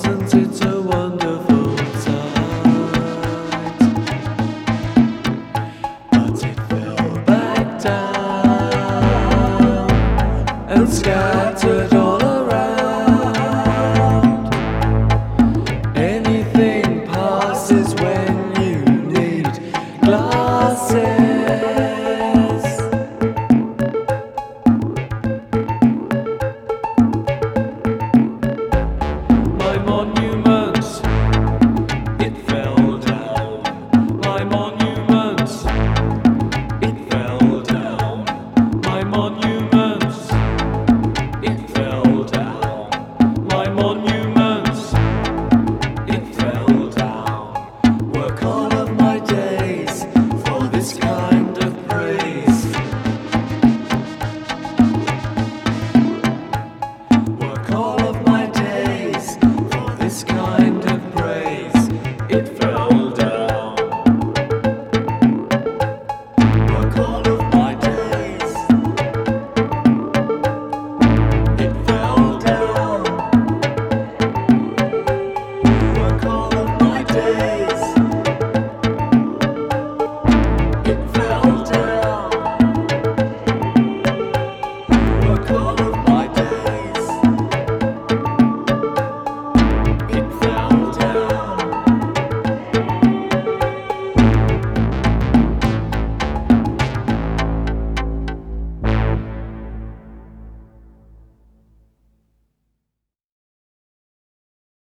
Wasn't it a wonderful sight? But it fell back down and scattered all around. Anything passes when you need glasses. My monument, it fell down. My monument, it fell down. My monument, it fell down. My monument.